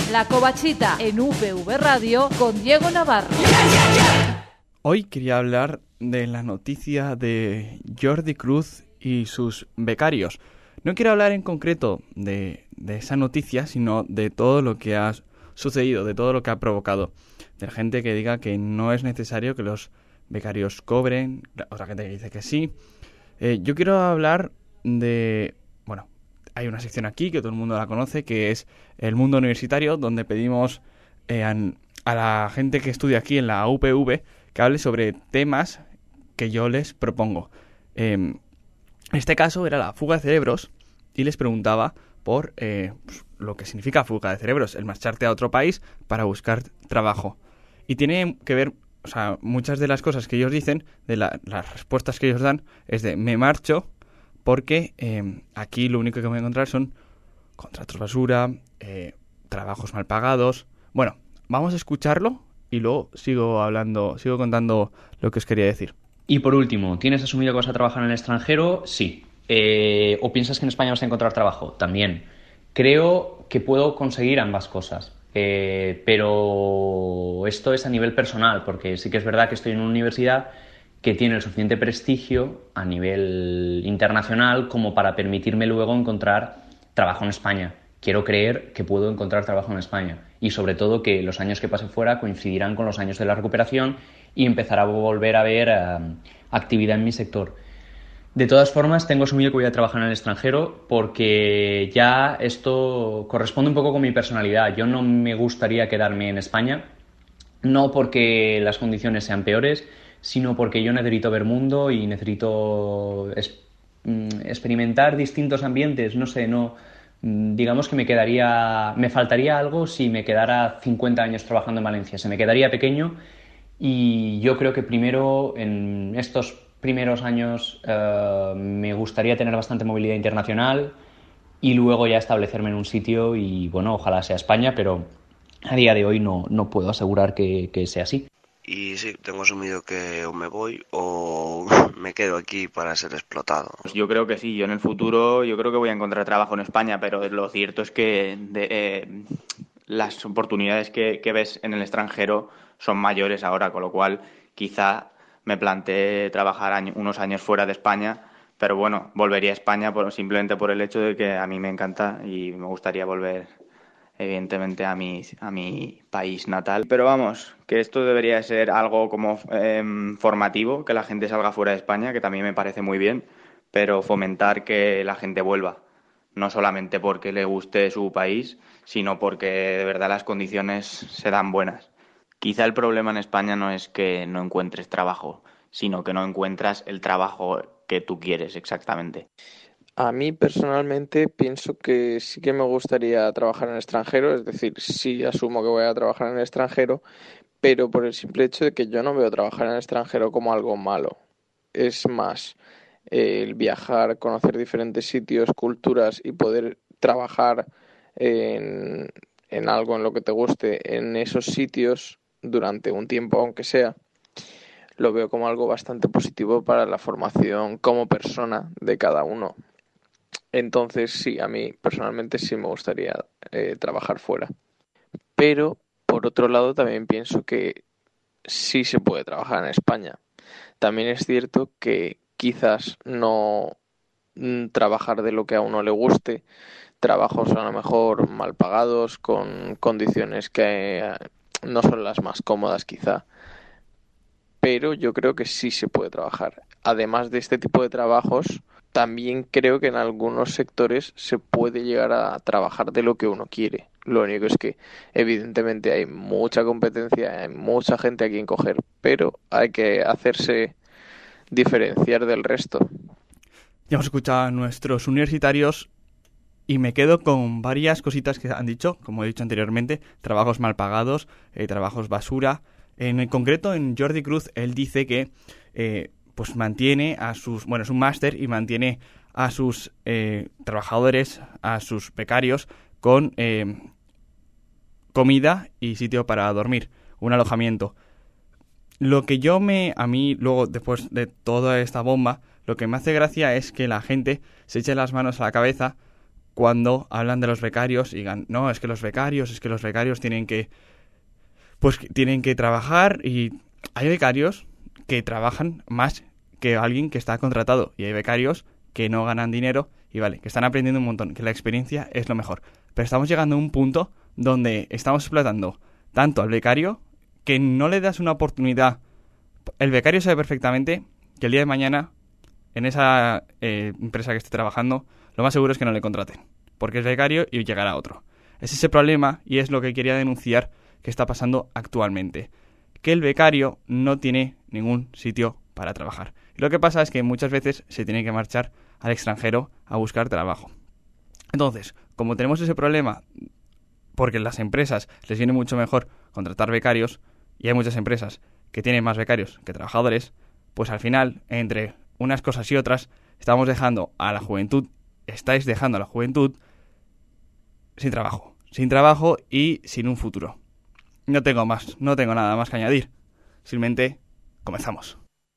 La Covachita en UPV Radio con Diego Navarro. Hoy quería hablar de la noticia de Jordi Cruz y sus becarios. No quiero hablar en concreto de esa noticia, sino de todo lo que ha sucedido, de todo lo que ha provocado. De la gente que diga que no es necesario que los becarios cobren, otra gente que dice que sí. Yo quiero hablar de... Bueno, hay una sección aquí que todo el mundo la conoce, que es el mundo universitario, donde pedimos a la gente que estudia aquí en la UPV que hable sobre temas que yo les propongo. En este caso era la fuga de cerebros y les preguntaba por lo que significa fuga de cerebros, el marcharte a otro país para buscar trabajo. Y tiene que ver, o sea, muchas de las cosas que ellos dicen, de las respuestas que ellos dan, es de me marcho porque aquí lo único que voy a encontrar son contratos basura, trabajos mal pagados. Bueno, vamos a escucharlo y luego sigo contando lo que os quería decir. Y por último, ¿tienes asumido que vas a trabajar en el extranjero? Sí. ¿O piensas que en España vas a encontrar trabajo? También. Creo que puedo conseguir ambas cosas. Pero esto es a nivel personal, porque sí que es verdad que estoy en una universidad que tiene el suficiente prestigio a nivel internacional como para permitirme luego encontrar trabajo en España. Quiero creer que puedo encontrar trabajo en España y sobre todo que los años que pase fuera coincidirán con los años de la recuperación y empezar a volver a ver actividad en mi sector. De todas formas, tengo asumido que voy a trabajar en el extranjero porque ya esto corresponde un poco con mi personalidad. Yo no me gustaría quedarme en España, no porque las condiciones sean peores, sino porque yo necesito ver mundo y necesito experimentar distintos ambientes. No sé, digamos que me faltaría algo si me quedara 50 años trabajando en Valencia. Se me quedaría pequeño y yo creo que primero en estos primeros años me gustaría tener bastante movilidad internacional y luego ya establecerme en un sitio y bueno, ojalá sea España, pero a día de hoy no puedo asegurar que sea así. Y sí, tengo asumido que o me voy o me quedo aquí para ser explotado. Pues yo creo que sí, yo en el futuro yo creo que voy a encontrar trabajo en España, pero lo cierto es que las oportunidades que ves en el extranjero son mayores ahora, con lo cual quizá me planteé trabajar unos años fuera de España, pero bueno, volvería a España simplemente por el hecho de que a mí me encanta y me gustaría volver evidentemente a mi país natal. Pero vamos, que esto debería ser algo como formativo, que la gente salga fuera de España, que también me parece muy bien, pero fomentar que la gente vuelva, no solamente porque le guste su país, sino porque de verdad las condiciones se dan buenas. Quizá el problema en España no es que no encuentres trabajo, sino que no encuentras el trabajo que tú quieres exactamente. A mí personalmente pienso que sí que me gustaría trabajar en el extranjero, es decir, sí asumo que voy a trabajar en el extranjero, pero por el simple hecho de que yo no veo trabajar en el extranjero como algo malo. Es más, el viajar, conocer diferentes sitios, culturas y poder trabajar en algo en lo que te guste en esos sitios durante un tiempo, aunque sea, lo veo como algo bastante positivo para la formación como persona de cada uno. Entonces, sí, a mí personalmente sí me gustaría trabajar fuera. Pero, por otro lado, también pienso que sí se puede trabajar en España. También es cierto que quizás no trabajar de lo que a uno le guste, trabajos a lo mejor mal pagados, con condiciones que no son las más cómodas quizá. Pero yo creo que sí se puede trabajar. Además de este tipo de trabajos, también creo que en algunos sectores se puede llegar a trabajar de lo que uno quiere. Lo único es que evidentemente hay mucha competencia, hay mucha gente a quien coger, pero hay que hacerse diferenciar del resto. Ya hemos escuchado a nuestros universitarios y me quedo con varias cositas que han dicho, como he dicho anteriormente, trabajos mal pagados, trabajos basura. En concreto, en Jordi Cruz, él dice que pues mantiene a sus... Bueno, es un máster y mantiene a sus trabajadores, a sus becarios, con comida y sitio para dormir, un alojamiento. Lo que a mí, luego, después de toda esta bomba, lo que me hace gracia es que la gente se eche las manos a la cabeza cuando hablan de los becarios y digan, no, es que los becarios tienen que trabajar, y hay becarios que trabajan más que alguien que está contratado, y hay becarios que no ganan dinero y vale, que están aprendiendo un montón, que la experiencia es lo mejor. Pero estamos llegando a un punto donde estamos explotando tanto al becario que no le das una oportunidad. El becario sabe perfectamente que el día de mañana en esa empresa que esté trabajando, lo más seguro es que no le contraten, porque es becario y llegará otro. Es ese problema, y es lo que quería denunciar que está pasando actualmente, que el becario no tiene ningún sitio para trabajar. Y lo que pasa es que muchas veces se tiene que marchar al extranjero a buscar trabajo. Entonces, como tenemos ese problema, porque en las empresas les viene mucho mejor contratar becarios, y hay muchas empresas que tienen más becarios que trabajadores, pues al final, entre unas cosas y otras, estáis dejando a la juventud sin trabajo y sin un futuro. No tengo nada más que añadir. Simplemente comenzamos.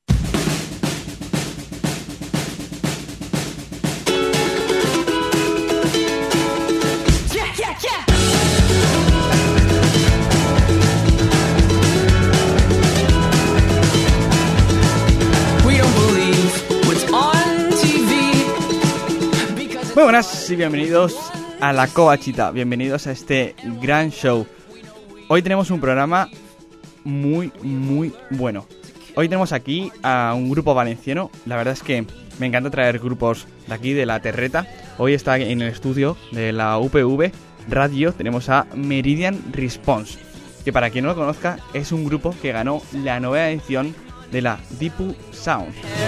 Muy buenas y bienvenidos a La Covachita, bienvenidos a este gran show. Hoy tenemos un programa muy bueno. Hoy tenemos aquí a un grupo valenciano. La verdad es que me encanta traer grupos de aquí, de la Terreta. Hoy está en el estudio de la UPV Radio, tenemos a Meridian Response, que para quien no lo conozca es un grupo que ganó la nueva edición de la Deepu Sound.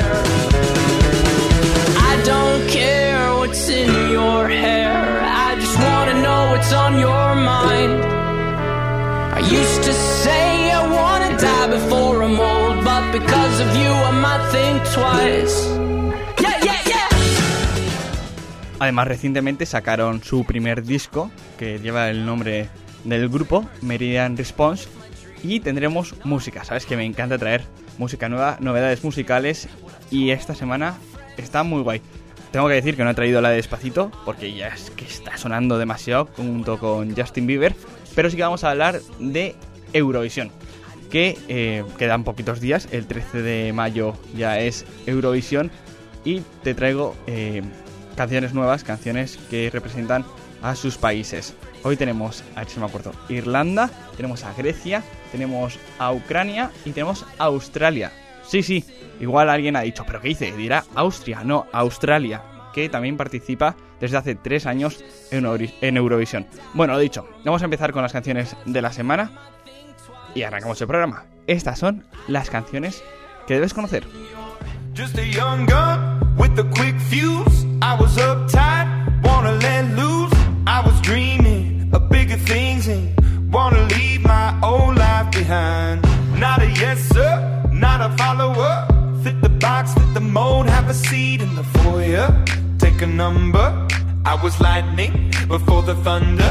I don't care what's in your hair, I just wanna know what's on your mind. I used to say I wanna die before I'm old, but because of you I might think twice. Yeah. Además, recientemente sacaron su primer disco, que lleva el nombre del grupo, Meridian Response, y tendremos música. Sabes que me encanta traer música nueva, novedades musicales, y esta semana está muy guay. Tengo que decir que no he traído la de Despacito, porque ya es que está sonando demasiado junto con Justin Bieber, pero sí que vamos a hablar de Eurovisión, que quedan poquitos días, el 13 de mayo ya es Eurovisión, y te traigo canciones nuevas, canciones que representan a sus países. Hoy tenemos, a ver si me acuerdo, Irlanda, tenemos a Grecia, tenemos a Ucrania y tenemos a Australia. Sí, igual alguien ha dicho, ¿pero qué dice? Dirá Austria, no, Australia, que también participa desde hace 3 años en Eurovisión. Bueno, lo dicho, vamos a empezar con las canciones de la semana y arrancamos el programa. Estas son las canciones que debes conocer. Just a young gun with a quick fuse. I was uptight, wanna let loose. I was dreaming of bigger things and wanna leave my old life behind. Not a yes sir, not a follower. Fit the box, fit the mold, have a seat in the foyer. Take a number. I was lightning before the thunder.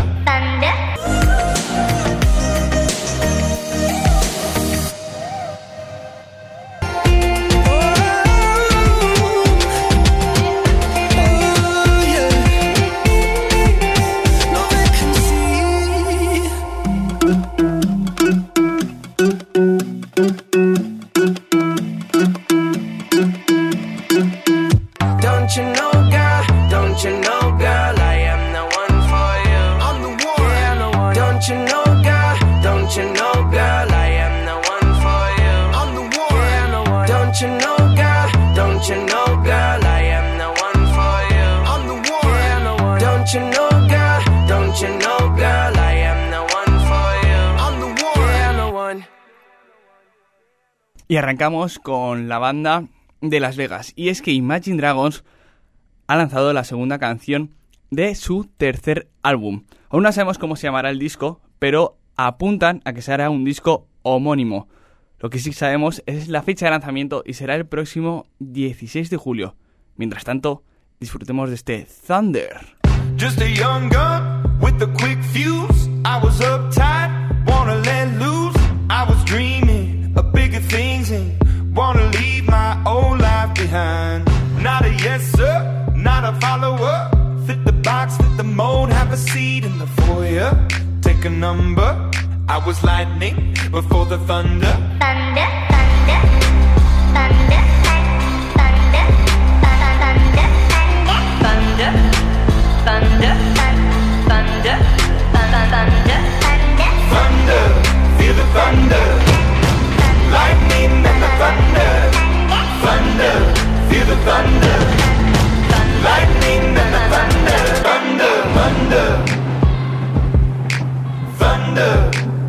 Y arrancamos con la banda de Las Vegas. Y es que Imagine Dragons ha lanzado la segunda canción de su tercer álbum. Aún no sabemos cómo se llamará el disco, pero apuntan a que será un disco homónimo. Lo que sí sabemos es la fecha de lanzamiento y será el próximo 16 de julio. Mientras tanto, disfrutemos de este Thunder. Just a young gun with a quick fuse. I was uptight, wanna let loose. I was dreaming of bigger things and wanna leave my old life behind. Not a yes sir, not a follower. Fit the box, fit the seat in the foyer. Take a number. I was lightning before the thunder. Thunder, thunder, thunder, thunder, thunder, thunder, thunder, thunder, thunder, thunder, feel the thunder. Lightning and the thunder. Thunder, feel the thunder. Lightning and the thunder. Thunder, thunder, thunder.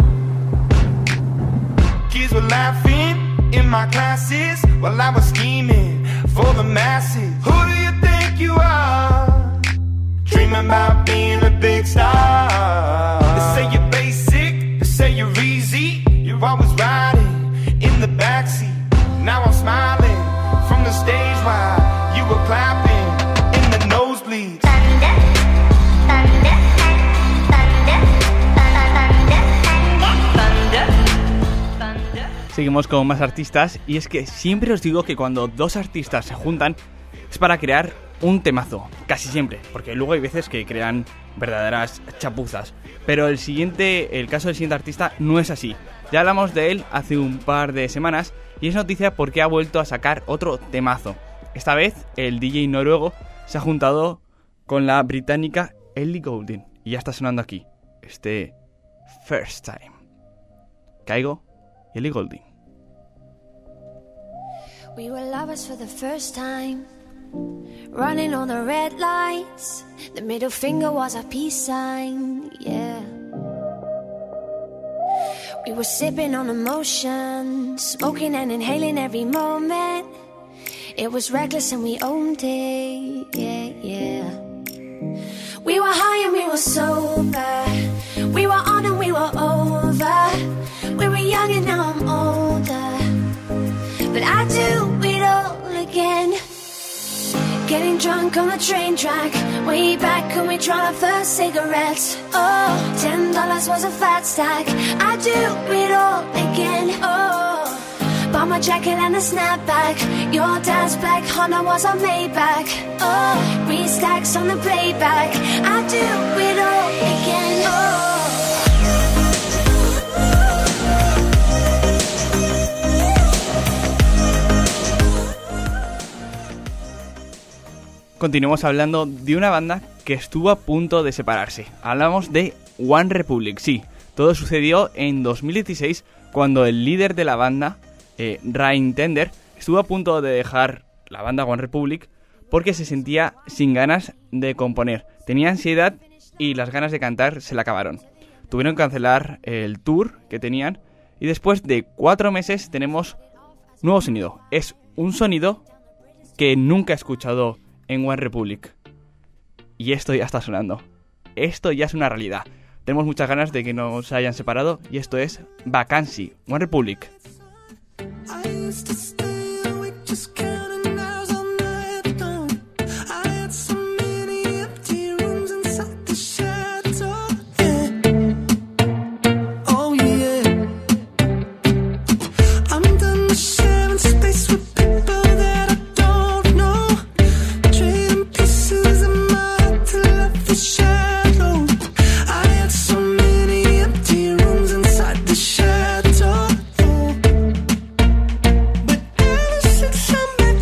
Kids were laughing in my classes while I was scheming for the masses. Who do you think you are? Dreaming about being a big star. They say you're basic, they say you're easy. You're always riding in the backseat. Now I'm smiling from the stage while you were clapping in the nosebleeds. thunder, thunder, thunder, thunder, thunder. Seguimos con más artistas y es que siempre os digo que cuando dos artistas se juntan es para crear un temazo, casi siempre, porque luego hay veces que crean verdaderas chapuzas. Pero el caso del siguiente artista no es así. Ya hablamos de él hace un par de semanas y es noticia porque ha vuelto a sacar otro temazo. Esta vez el DJ noruego se ha juntado con la británica Ellie Goulding y ya está sonando aquí este First Time. Caigo y Ellie Goulding. We were lovers for the first time, running on the red lights. The middle finger was a peace sign, yeah. We were sipping on emotion, smoking and inhaling every moment. It was reckless and we owned it, yeah, yeah. We were high and we were sober. We were on and we were over. We were young and now I'm older. But I do it all again. Getting drunk on the train track, way back when we tried our first cigarettes. Oh, $10 was a fat stack. I do it all again. Oh, bought my jacket and a snapback. Your dad's black Honda was a Maybach. Oh, 3 stacks on the playback. I do it all again. Oh. Continuamos hablando de una banda que estuvo a punto de separarse. Hablamos de One Republic, sí. Todo sucedió en 2016 cuando el líder de la banda, Ryan Tedder, estuvo a punto de dejar la banda One Republic porque se sentía sin ganas de componer. Tenía ansiedad y las ganas de cantar se le acabaron. Tuvieron que cancelar el tour que tenían y después de 4 meses tenemos nuevo sonido. Es un sonido que nunca he escuchado en One Republic. Y esto ya está sonando. Esto ya es una realidad. Tenemos muchas ganas de que nos hayan separado. Y esto es Vacancy, One Republic. But ever since I met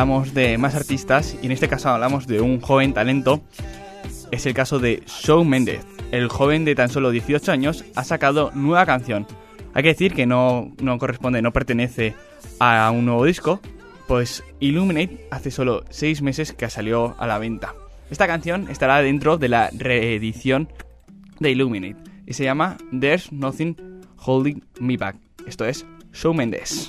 hablamos de más artistas y en este caso hablamos de un joven talento. Es el caso de Shawn Mendes. El joven de tan solo 18 años ha sacado nueva canción. Hay que decir que no corresponde, no pertenece a un nuevo disco, pues Illuminate hace solo 6 meses que salió a la venta. Esta canción estará dentro de la reedición de Illuminate y se llama There's Nothing Holding Me Back. Esto es Shawn Mendes.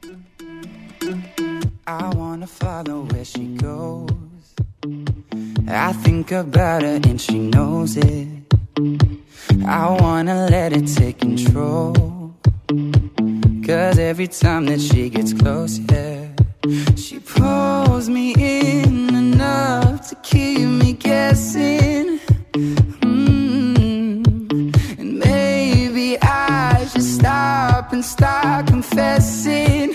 I wanna follow where she goes. I think about her and she knows it. I wanna let it take control. 'Cause every time that she gets close, yeah, she pulls me in enough to keep me guessing. And maybe I should stop and start confessing,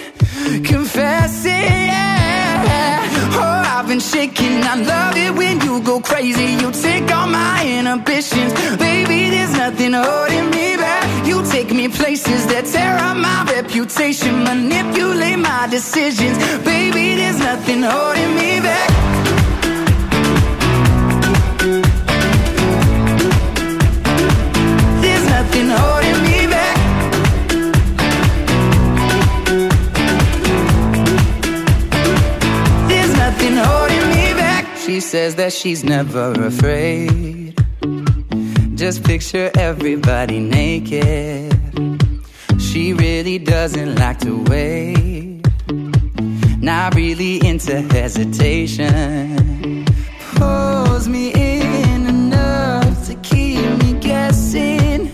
yeah. Oh, I've been shaking. I love it when you go crazy. You take all my inhibitions. Baby, there's nothing holding me back. You take me places that tear up my reputation, manipulate my decisions. Baby, there's nothing holding me back. There's nothing holding me back. There's nothing holding me back. She says that she's never afraid. Just picture everybody naked. She really doesn't like to wait. Not really into hesitation. Pulls me in enough to keep me guessing.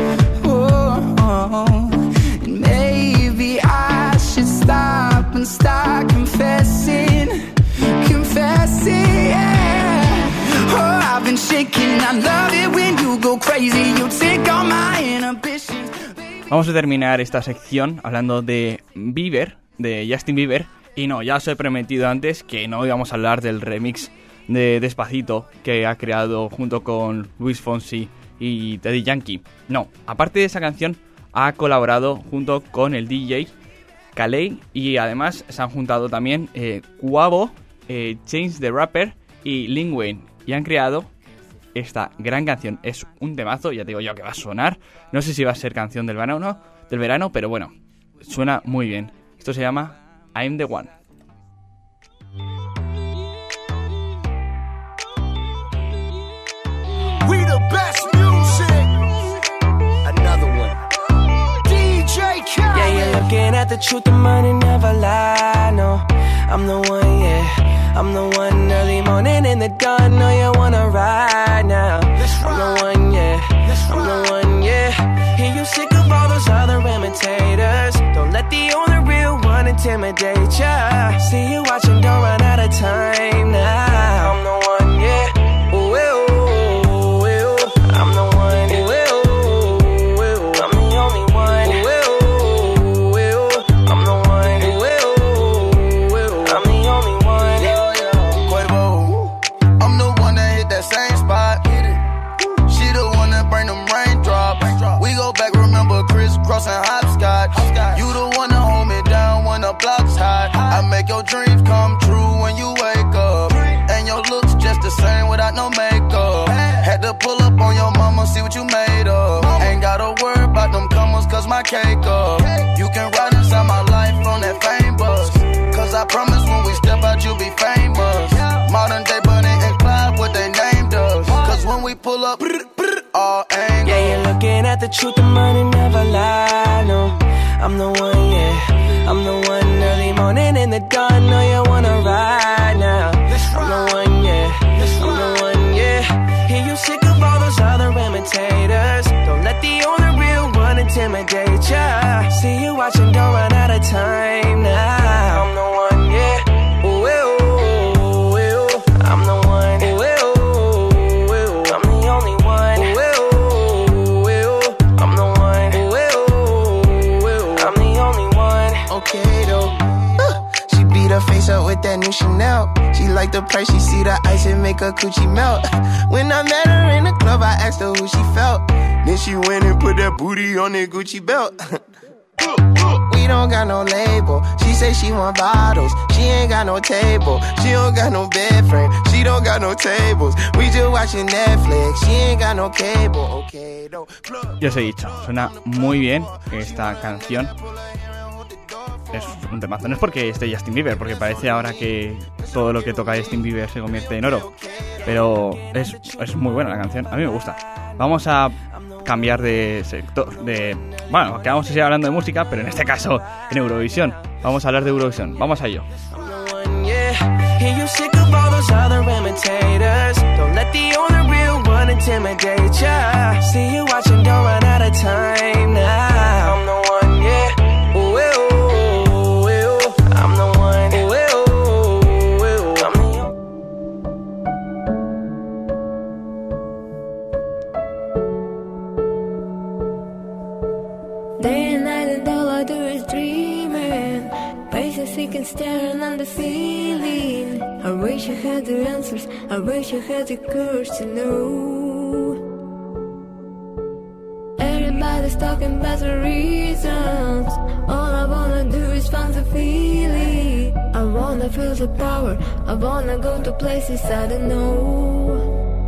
And maybe I should stop and start confessing, yeah. Oh, I've been shaking. I love it when you go crazy. You take all my inhibitions. Vamos a terminar esta sección hablando de Bieber, de Justin Bieber. Y no, ya os he prometido antes que no íbamos a hablar del remix de Despacito que ha creado junto con Luis Fonsi y Daddy Yankee. No, aparte de esa canción, ha colaborado junto con el DJ Khaled y además se han juntado también Quavo, Chance the Rapper y Lil Wayne y han creado esta gran canción. Es un temazo, ya te digo yo que va a sonar. No sé si va a ser canción del verano, pero bueno, suena muy bien. Esto se llama I'm the One. We the best music. Another one. DJ Khaled. Yeah, you're looking at the truth, the money never lie. No, I'm the one, yeah. I'm the one early morning in the dawn. Know you wanna ride now. I'm the one, yeah. I'm the one, yeah. Hear you sick of all those other imitators. Don't let the only real one intimidate ya. See you watching, don't run out of time now. I'm the one, yeah. Ooh, ooh, ooh, ooh. I'm the one, ooh, ooh, ooh. I'm the only one, ooh, ooh, ooh. I'm the one, ooh, ooh, ooh. I'm the only one. Quavo, I'm the one that hit that same spot. She the one that bring them raindrops. We go back, remember Chris and hopscotch. You the one that hold me down when the block's hot. I make your dreams come true when you wake up. And your looks just the same without no makeup. Had to pull up on your mama, see what you made of. Ain't gotta worry about them comers, cause my cake up. You can ride inside my life on that fame bus. Cause I promise when we step out, you'll be famous. Modern day Bonnie and Clyde, what they named us. Cause when we pull up, all angles. Yeah, you're looking at the truth, the money never lie. No, I'm the one, yeah. I'm the one early morning in the dawn. Know you wanna ride now. I'm the one, yeah. I'm the one, yeah. Hear you sick of all those other imitators. Don't let the only real one intimidate ya. See you watching, don't run out of time now. I'm the one, yeah. Ooh, ooh, ooh, ooh. I'm the one, ooh, ooh, ooh. I'm the only one, ooh, ooh, ooh. I'm the one, ooh, ooh, ooh. I'm the only one. Okay though, she beat her face up with that new Chanel. She like the price, she see the ice and make her coochie melt. When I met her in the club, I asked her who she felt. Then she went and put that booty on that Gucci belt. We don't got no label. She say she want bottles. She ain't got no table. She don't got no bed frame. She don't got no tables. We just watching Netflix. She ain't got no cable. Okay, no. Ya os he dicho, suena muy bien esta canción. Es un temazo. No es porque esté Justin Bieber, porque parece ahora que todo lo que toca Justin Bieber se convierte en oro. Pero es muy buena la canción. A mí me gusta. Vamos a cambiar de sector. Bueno, que vamos a seguir hablando de música, pero en este caso en Eurovisión. Vamos a hablar de Eurovisión. Vamos a ello. Hear you sick of all those other imitators. Don't let the only real one intimidate ya. See you watching, don't run out of time now. I'm the one, yeah. Ooh, ooh, ooh, ooh. I'm the one. Ooh, ooh, ooh, ooh. I'm the one. Day and night and all I do is dreaming. Faces seeking, staring on the ceiling. I wish I had the answers. I wish I had the courage to know. Everybody's talking about the reasons. All I wanna do is find the feeling. I wanna feel the power. I wanna go to places I don't know.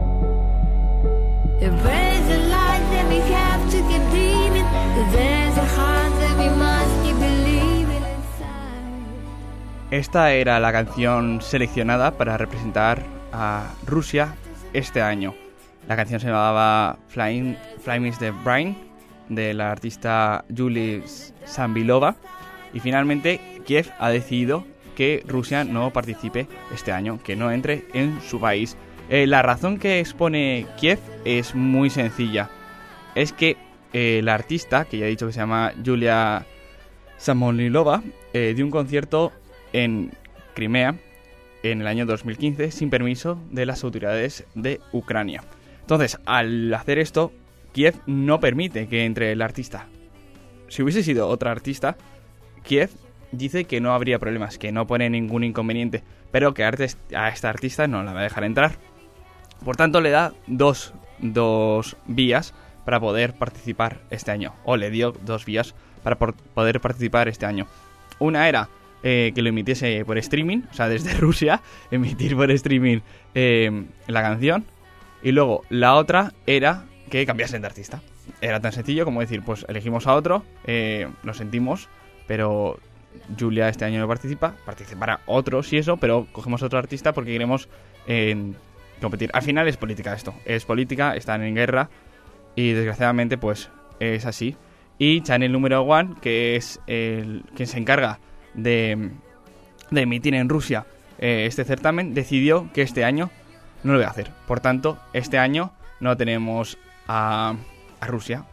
If there's a light, then we have to keep dreaming. If there's a heart, then we must keep believing inside. Esta era la canción seleccionada para representar a Rusia este año. La canción se llamaba Fly Me the Brain, de la artista Yulia Sambilova. Y finalmente Kiev ha decidido que Rusia no participe este año, que no entre en su país. La razón que expone Kiev es muy sencilla. Es que la artista, que ya he dicho que se llama Yulia Sambilova, dio un concierto en Crimea en el año 2015 sin permiso de las autoridades de Ucrania. Entonces, al hacer esto, Kiev no permite que entre el artista. Si hubiese sido otra artista, Kiev dice que no habría problemas, que no pone ningún inconveniente, pero que a esta artista no la va a dejar entrar. Por tanto, le da dos vías para poder participar este año. O le dio 2 vías para poder participar este año. Una era que lo emitiese por streaming, o sea, desde Rusia, emitir por streaming la canción. Y luego la otra era que cambiasen de artista. Era tan sencillo como decir, pues elegimos a otro, lo sentimos, pero Julia este año no participará otro, sí eso, pero cogemos otro artista porque queremos competir. Al final es política esto, es política, están en guerra y desgraciadamente pues es así. Y Channel número 1, que es quien se encarga de emitir en Rusia este certamen, decidió que este año no lo voy a hacer. Por tanto, este año no tenemos a Rusia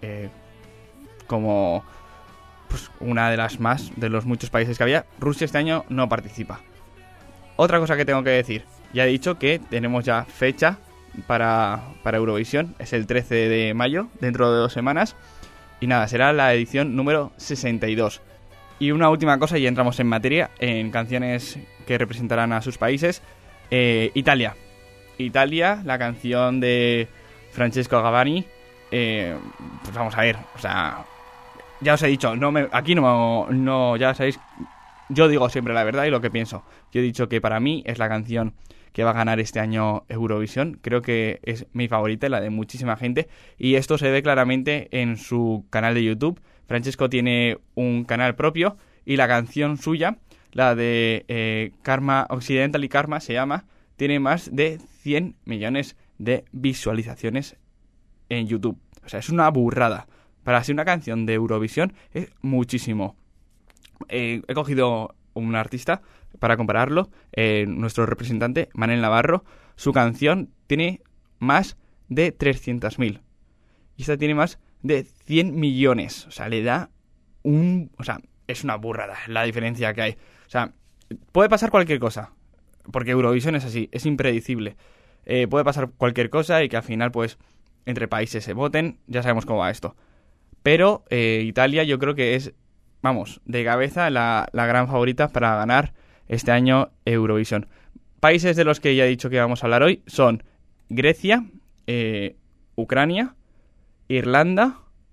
como pues una de los muchos países que había. Rusia este año no participa. Otra cosa que tengo que decir, ya he dicho que tenemos ya fecha para Eurovisión, es el 13 de mayo, dentro de 2 semanas. Y nada, será la edición número 62. Y una última cosa, y entramos en materia, en canciones que representarán a sus países. Italia, la canción de Francesco Gabbani. Pues vamos a ver, o sea, ya os he dicho, ya sabéis, yo digo siempre la verdad y lo que pienso. Yo he dicho que para mí es la canción que va a ganar este año Eurovisión. Creo que es mi favorita, la de muchísima gente, y esto se ve claramente en su canal de YouTube. Francesco tiene un canal propio y la canción suya, la de Karma Occidental y Karma se llama, tiene más de 100 millones de visualizaciones en YouTube. O sea, es una burrada. Para ser una canción de Eurovisión es muchísimo. He cogido un artista para compararlo, nuestro representante, Manel Navarro. Su canción tiene más de 300.000. Y esta tiene más de 100 millones. O sea, le da o sea, es una burrada la diferencia que hay. O sea, puede pasar cualquier cosa, porque Eurovisión es así, es impredecible. Puede pasar cualquier cosa y que al final, pues, entre países se voten. Ya sabemos cómo va esto. Pero Italia yo creo que es, vamos, de cabeza la gran favorita para ganar este año Eurovisión. Países de los que ya he dicho que vamos a hablar hoy son Grecia, Ucrania, Irlanda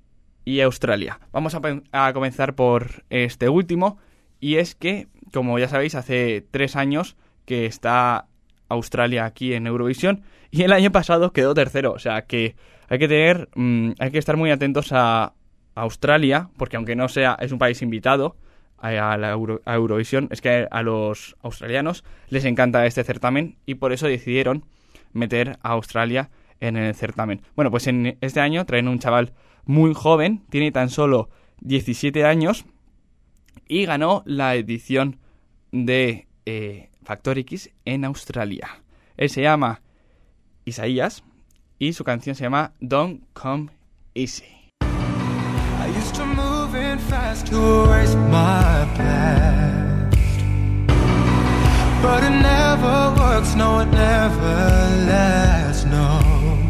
y Australia. Vamos a comenzar por este último, y es que, como ya sabéis, hace 3 años que está Australia aquí en Eurovisión, y el año pasado quedó tercero. O sea que hay que estar muy atentos a Australia, porque aunque no sea, es un país invitado a Eurovisión, es que a los australianos les encanta este certamen y por eso decidieron meter a Australia en el certamen. Bueno, pues en este año traen un chaval muy joven, tiene tan solo 17 años y ganó la edición de Factor X en Australia. Él se llama Isaías y su canción se llama Don't Come Easy. I used to move in fast to erase my past, but it never works, no, it never lasts, no.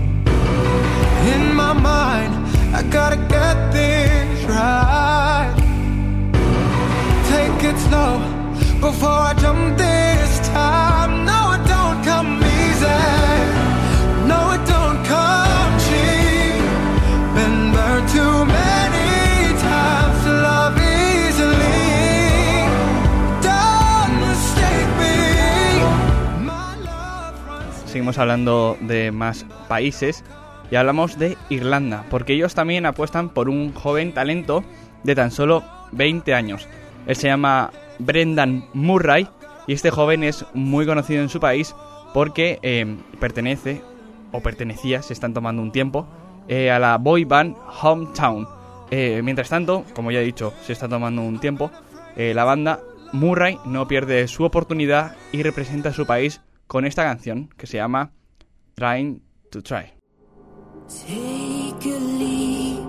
In my mind, I gotta get things right. Take it slow before I jump this time. No, it don't come easy. No, it don't come cheap. Been burned too many times to love easily. Don't mistake me. My love runs. Seguimos hablando de más países y hablamos de Irlanda, porque ellos también apuestan por un joven talento de tan solo 20 años. Él se llama Brendan Murray y este joven es muy conocido en su país porque pertenecía, se están tomando un tiempo, a la boy band Hometown. Mientras tanto, como ya he dicho, se está tomando un tiempo, la banda Murray no pierde su oportunidad y representa a su país con esta canción que se llama Trying to Try. Take a leap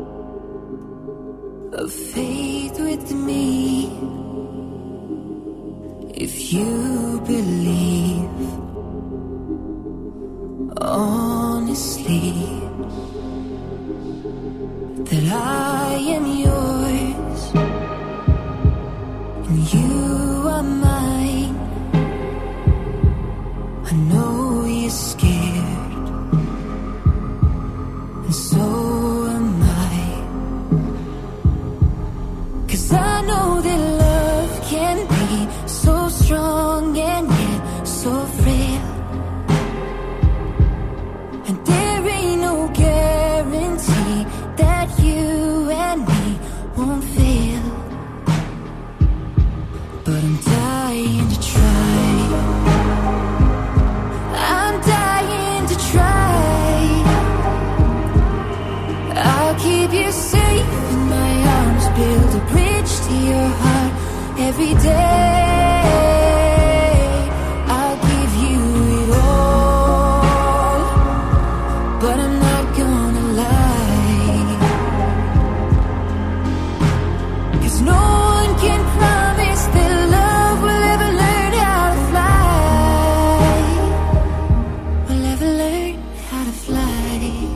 of faith with me. If you believe honestly that I am yours and you are mine, I know you're scared, and so am I. 'Cause I know that love can be so strong and yet so frail, and there ain't no guarantee that you and me won't fail. But I'm dying to try. I'm dying to try. I'll keep you safe in my arms, build a bridge to your heart every day. I'll give you it all, but I'm not gonna lie. 'Cause no one can promise that love will ever learn how to fly. Will ever learn how to fly.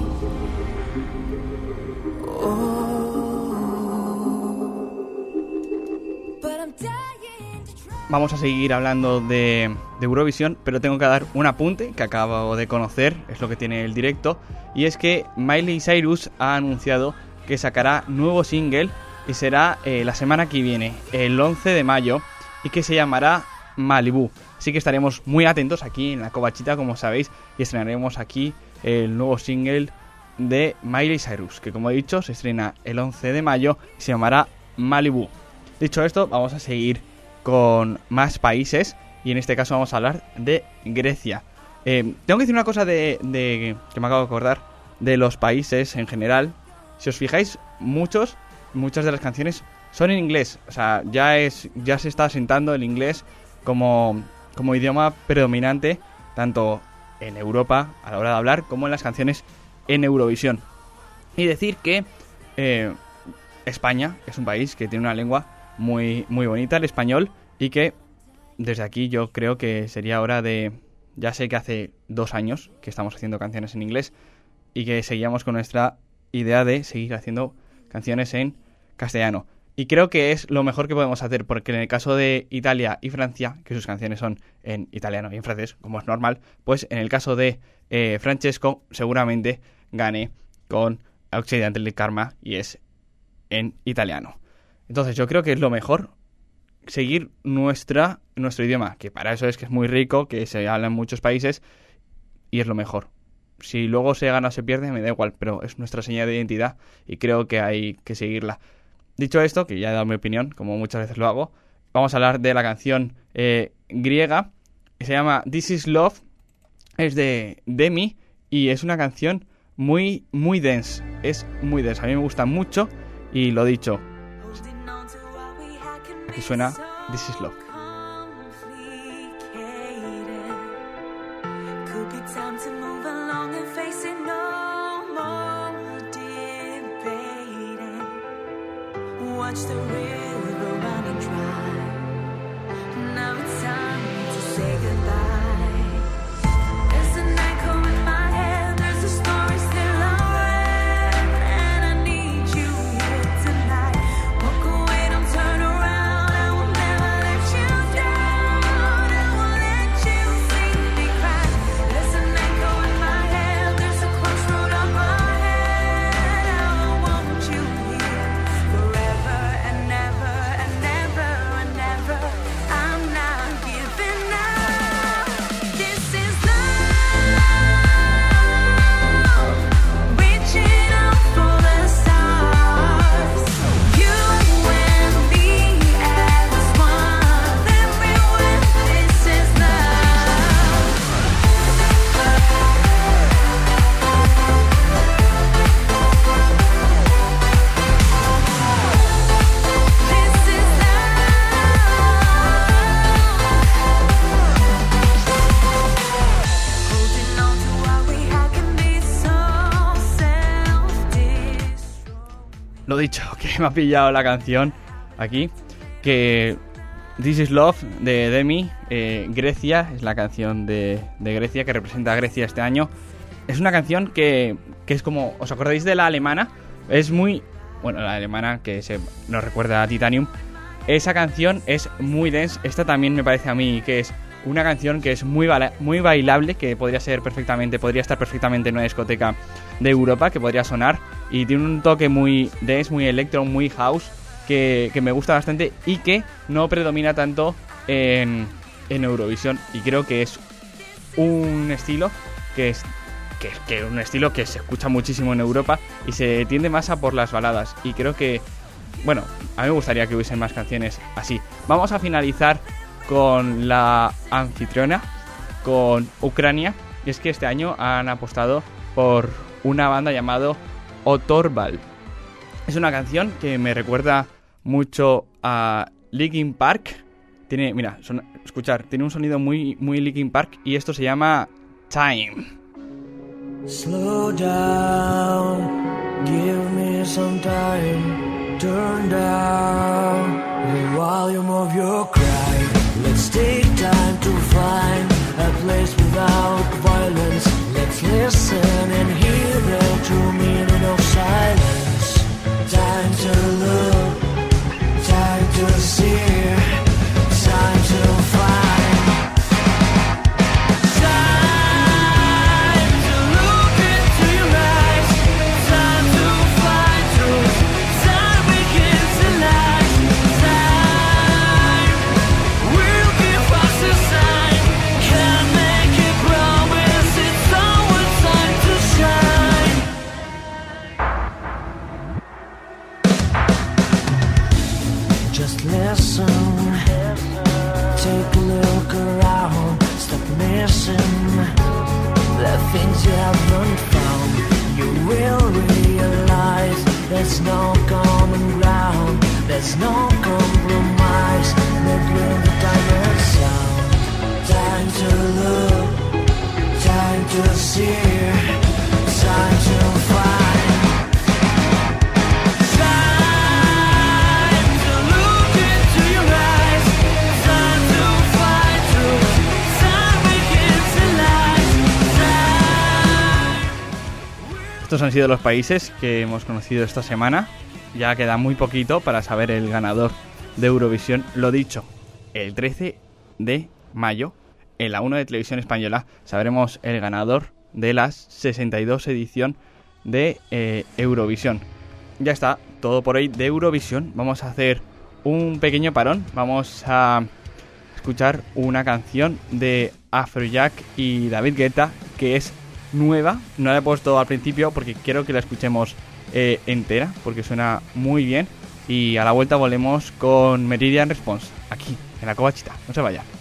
Vamos a seguir hablando de Eurovisión, pero tengo que dar un apunte que acabo de conocer, es lo que tiene el directo, y es que Miley Cyrus ha anunciado que sacará nuevo single y será la semana que viene, el 11 de mayo, y que se llamará Malibu. Así que estaremos muy atentos aquí en La Covachita, como sabéis, y estrenaremos aquí el nuevo single de Miley Cyrus, que como he dicho se estrena el 11 de mayo y se llamará Malibu. Dicho esto, vamos a seguir con más países y en este caso vamos a hablar de Grecia. Tengo que decir una cosa de que me acabo de acordar de los países en general. Si os fijáis, muchas de las canciones son en inglés. O sea, ya se está asentando el inglés como idioma predominante tanto en Europa a la hora de hablar como en las canciones en Eurovisión. Y decir que España es un país que tiene una lengua muy, muy bonita, el español, y que desde aquí yo creo que sería hora de... Ya sé que hace 2 años que estamos haciendo canciones en inglés y que seguíamos con nuestra idea de seguir haciendo canciones en castellano. Y creo que es lo mejor que podemos hacer, porque en el caso de Italia y Francia, que sus canciones son en italiano y en francés, como es normal, pues en el caso de Francesco seguramente gane con Accidental Karma y es en italiano. Entonces yo creo que es lo mejor seguir nuestro idioma, que para eso es que es muy rico, que se habla en muchos países y es lo mejor. Si luego se gana o se pierde, me da igual, pero es nuestra señal de identidad y creo que hay que seguirla. Dicho esto, que ya he dado mi opinión, como muchas veces lo hago, vamos a hablar de la canción griega, que se llama This Is Love, es de Demi y es una canción muy, muy dense, es muy dense, a mí me gusta mucho y lo dicho, aquí suena This Is Love. Watch the river running dry. Now it's time to say goodbye. There's an echo in my head. There's a story still unread, and I need you here tonight. Walk away, don't turn around. I will never let you down. I won't let you see me cry. There's an echo in my head. There's a crossroad up ahead. I want you here forever. Lo dicho, que me ha pillado la canción aquí, que This Is Love de Demi, Grecia, es la canción de Grecia, que representa a Grecia este año. Es una canción que es como, ¿os acordáis de la alemana? Es muy, bueno, la alemana que nos recuerda a Titanium. Esa canción es muy dense, esta también me parece a mí que es una canción que es muy bailable, que podría estar perfectamente en una discoteca de Europa, que podría sonar, y tiene un toque muy dance, muy electro, muy house, que me gusta bastante y que no predomina tanto en Eurovisión, y creo que es un estilo que un estilo que se escucha muchísimo en Europa y se tiende más a por las baladas, y creo que, bueno, a mí me gustaría que hubiesen más canciones así. Vamos a finalizar con la anfitriona, con Ucrania, y es que este año han apostado por una banda llamado Otorval. Es una canción que me recuerda mucho a Linkin Park. Tiene, mira, escuchar, tiene un sonido muy, muy Linkin Park, y esto se llama Time. Slow down, give me some time, turn down the volume of your cry. Let's take time to find a place without violence. Let's listen and hear the true meaning of silence. Time to look, time to see, time to find. Listen, take a look around, stop missing the things you haven't found. You will realize there's no common ground, there's no compromise between the time and sound. Time to look, time to see, time to find. Estos han sido los países que hemos conocido esta semana. Ya queda muy poquito para saber el ganador de Eurovisión. Lo dicho, el 13 de mayo, en la 1 de Televisión Española, sabremos el ganador de la 62 edición de Eurovisión. Ya está, todo por hoy de Eurovisión. Vamos a hacer un pequeño parón. Vamos a escuchar una canción de Afrojack y David Guetta que es nueva. No la he puesto al principio porque quiero que la escuchemos entera, porque suena muy bien. Y a la vuelta volvemos con Meridian Response, aquí, en La Covachita. No se vayan.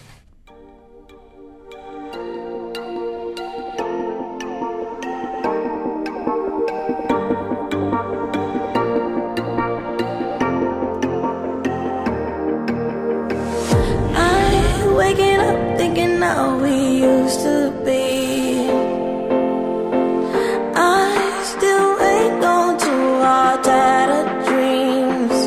I'm waking up thinking how we used to be. I still hang on to our tattered dreams.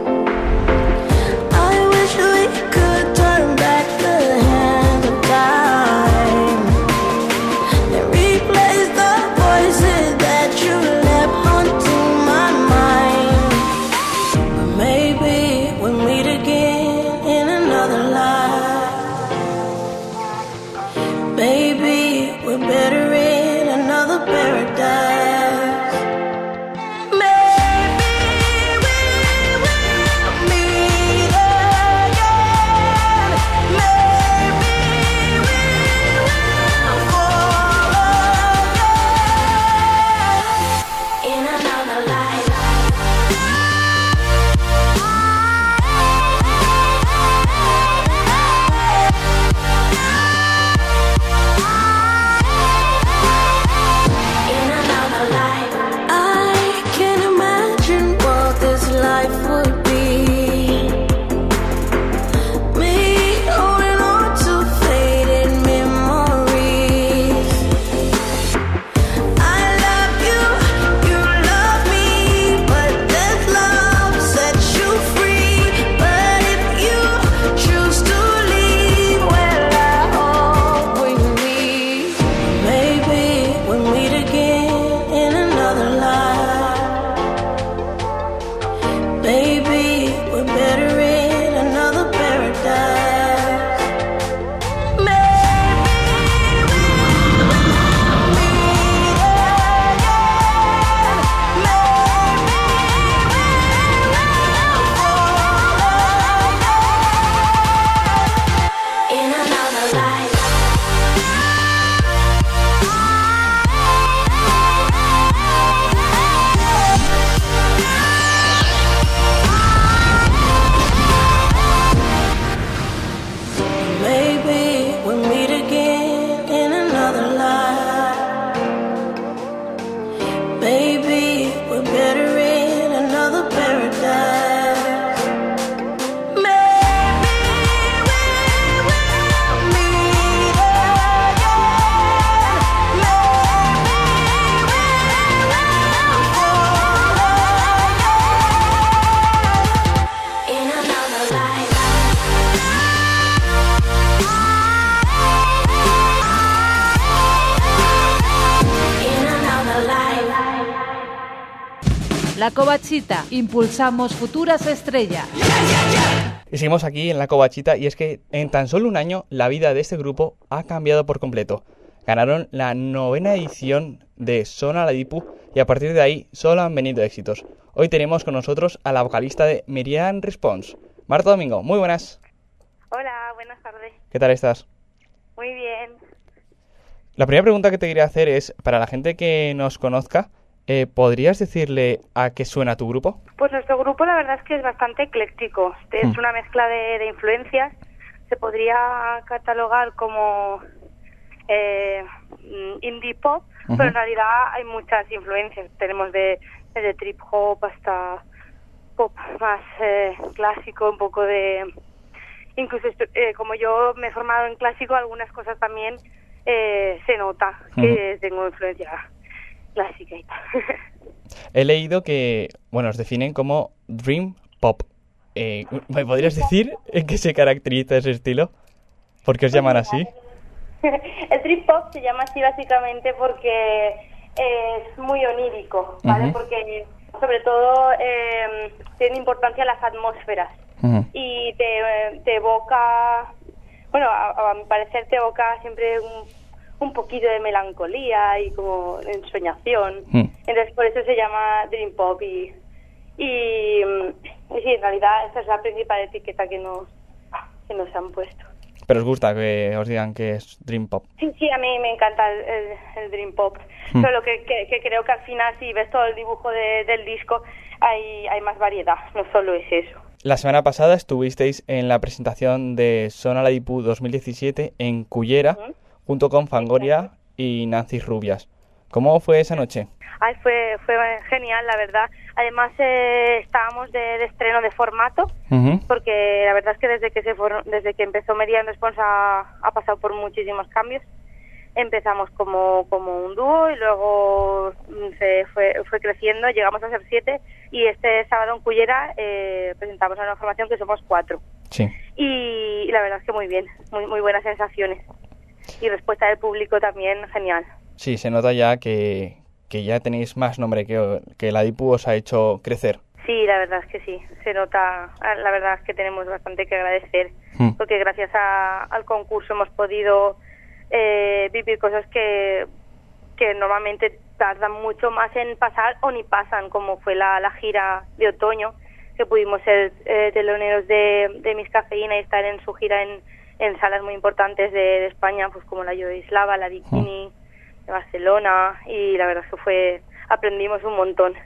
I wish we could turn back the hand of time and replace the voices that you left haunting my mind. But maybe we'll meet again in another life. Baby, we're better in another paradise. La Covachita, impulsamos futuras estrellas. Y seguimos aquí en La Covachita y es que en tan solo un año la vida de este grupo ha cambiado por completo. Ganaron la 9ª edición de Sona Ladipu y a partir de ahí solo han venido éxitos. Hoy tenemos con nosotros a la vocalista de Meridian Response, Marta Domingo. Muy buenas. Hola, buenas tardes. ¿Qué tal estás? Muy bien. La primera pregunta que te quería hacer es, para la gente que nos conozca, ¿podrías decirle a qué suena tu grupo? Pues nuestro grupo la verdad es que es bastante ecléctico. Es una mezcla de influencias. Se podría catalogar como indie pop, pero en realidad hay muchas influencias. Tenemos desde trip hop hasta pop más clásico, un poco de... Incluso como yo me he formado en clásico, algunas cosas también se nota que tengo influencia clásica y tal. He leído que, bueno, os definen como Dream Pop. ¿Me podrías decir en qué se caracteriza ese estilo? ¿Por qué os llaman así? El Dream Pop se llama así básicamente porque es muy onírico, ¿vale? Porque sobre todo tiene importancia las atmósferas y te evoca, bueno, a mi parecer te evoca siempre un poquito de melancolía y como ensoñación. Entonces por eso se llama Dream Pop y sí, en realidad esa es la principal etiqueta que nos han puesto. Pero os gusta que os digan que es Dream Pop. Sí, a mí me encanta el Dream Pop. Solo que creo que al final, si ves todo el dibujo del disco, hay más variedad, no solo es eso. La semana pasada estuvisteis en la presentación de Son Aladipu 2017 en Cullera, junto con Fangoria y Nancy Rubias. ¿Cómo fue esa noche? Ay, fue genial, la verdad. Además, estábamos de estreno de formato, porque la verdad es que desde que empezó Meridian Response ha pasado por muchísimos cambios. Empezamos como un dúo y luego se fue creciendo, llegamos a ser 7 y este sábado en Cullera presentamos una formación que somos 4. Sí. Y la verdad es que muy bien, muy buenas sensaciones. Y respuesta del público también genial. Sí, se nota ya que ya tenéis más nombre, que la Adipu os ha hecho crecer. Sí, la verdad es que sí, se nota, la verdad es que tenemos bastante que agradecer, porque gracias al concurso hemos podido vivir cosas que normalmente tardan mucho más en pasar o ni pasan, como fue la gira de otoño, que pudimos ser teloneros de Miss Cafeína y estar en su gira en salas muy importantes de España, pues como la Yoislava, la Bikini, de Barcelona, y la verdad es que aprendimos un montón.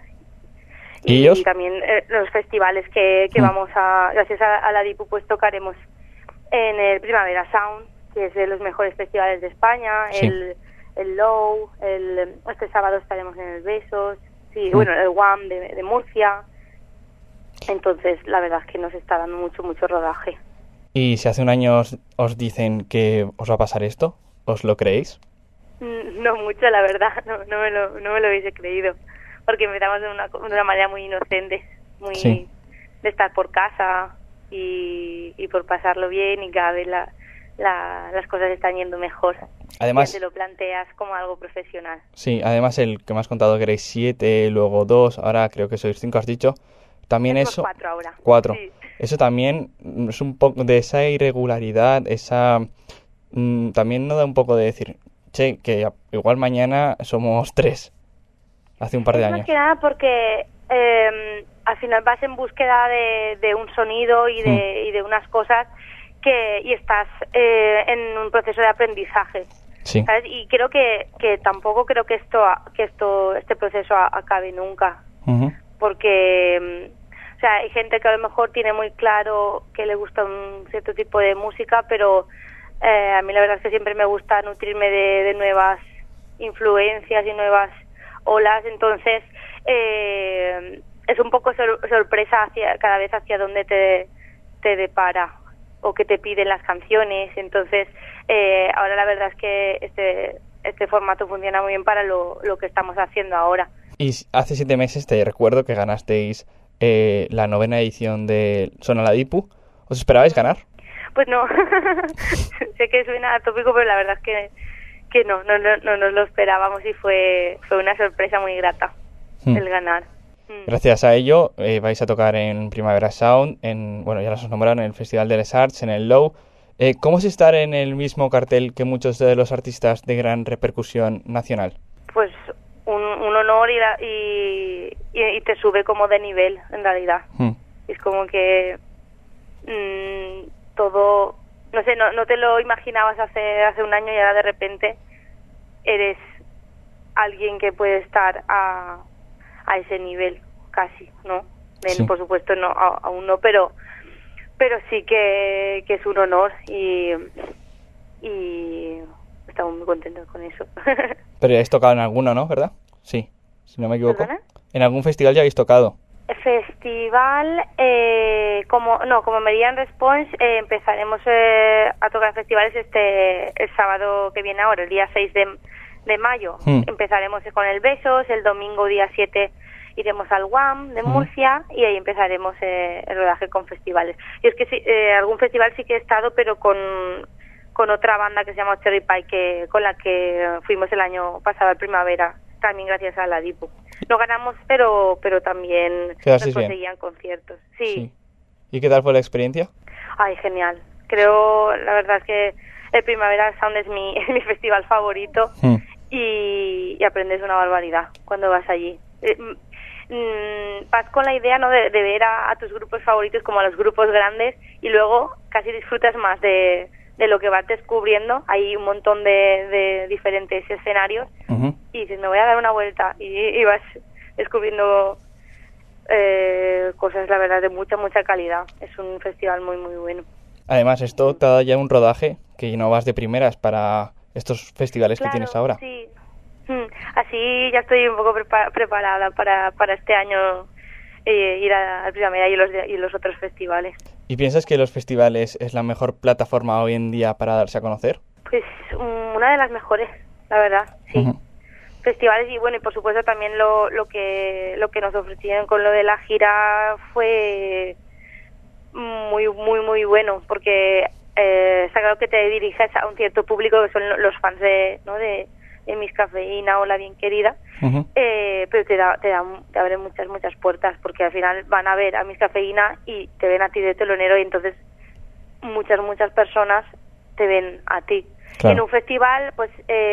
Y también los festivales que vamos gracias a la Dipu, pues tocaremos en el Primavera Sound, que es de los mejores festivales de España, sí. el Low, este sábado estaremos en el Besos, sí, bueno, el WAM de Murcia. Entonces la verdad es que nos está dando mucho rodaje. ¿Y si hace un año os dicen que os va a pasar esto? ¿Os lo creéis? No mucho, la verdad, no me lo hubiese creído, porque empezamos de una manera muy inocente, de estar por casa y por pasarlo bien, y cada vez las cosas están yendo mejor. Además, ya te lo planteas como algo profesional. Sí, además el que me has contado que erais 7, luego 2, ahora creo que sois 5, has dicho. También eso... 4 ahora. 4. Sí. Eso también es un poco de esa irregularidad, también nos da un poco de decir, che, que igual mañana somos 3, hace un par de años. Más que nada porque al final vas en búsqueda de un sonido y de unas cosas y estás en un proceso de aprendizaje. Sí. ¿Sabes? Y creo que tampoco creo que este proceso acabe nunca. Porque o sea, hay gente que a lo mejor tiene muy claro que le gusta un cierto tipo de música, pero a mí la verdad es que siempre me gusta nutrirme de nuevas influencias y nuevas olas. Entonces es un poco sorpresa cada vez hacia dónde te depara o que te piden las canciones. Entonces ahora la verdad es que este formato funciona muy bien para lo que estamos haciendo ahora. Y hace 7 meses te recuerdo que ganasteis la 9ª edición de Son Aladipu. ¿Os esperabais ganar? Pues no. Sé que suena atópico, pero la verdad es que no nos lo esperábamos y fue una sorpresa muy grata el ganar. Gracias a ello vais a tocar en Primavera Sound, ya los nombraron, en el Festival de Les Arts, en el Low. ¿Cómo es estar en el mismo cartel que muchos de los artistas de gran repercusión nacional? Pues un honor y te sube como de nivel, en realidad. Es como que todo, no sé, no te lo imaginabas hace un año y ahora de repente eres alguien que puede estar a ese nivel, casi, ¿no? Sí. Por supuesto no, aún no, pero sí que es un honor y estamos muy contentos con eso. Pero ya habéis tocado en alguno, ¿no? ¿Verdad? Sí, si no me equivoco. ¿Perdona? ¿En algún festival ya habéis tocado? Festival, como Meridian Response, empezaremos a tocar festivales el sábado que viene ahora, el día 6 de mayo. Empezaremos con el Besos, el domingo día 7 iremos al WAM de Murcia y ahí empezaremos el rodaje con festivales. Y es que sí, algún festival sí que he estado, pero con otra banda que se llama Cherry Pie, con la que fuimos el año pasado al Primavera, también gracias a la Dipu. No ganamos, pero también nos conseguían conciertos. Sí. ¿Y qué tal fue la experiencia? Ay, genial. Creo, la verdad es que el Primavera Sound es mi festival favorito y aprendes una barbaridad cuando vas allí. Vas con la idea, ¿no?, de ver a tus grupos favoritos como a los grupos grandes y luego casi disfrutas más de lo que vas descubriendo. Hay un montón de diferentes escenarios y dices, me voy a dar una vuelta y vas descubriendo cosas, la verdad, de mucha calidad. Es un festival muy bueno. Además, esto te ha dado ya un rodaje que no vas de primeras para estos festivales que tienes ahora. Sí. Así ya estoy un poco preparada para este año ir al Primavera y los otros festivales. ¿Y piensas que los festivales es la mejor plataforma hoy en día para darse a conocer? Pues una de las mejores, la verdad, sí. Festivales y bueno, y por supuesto también lo que nos ofrecieron con lo de la gira fue muy bueno, porque está claro que te diriges a un cierto público que son los fans de Miss Cafeína o La Bien Querida, pero te abre muchas puertas, porque al final van a ver a Miss Cafeína y te ven a ti de telonero, y entonces muchas personas te ven a ti. Claro. En un festival pues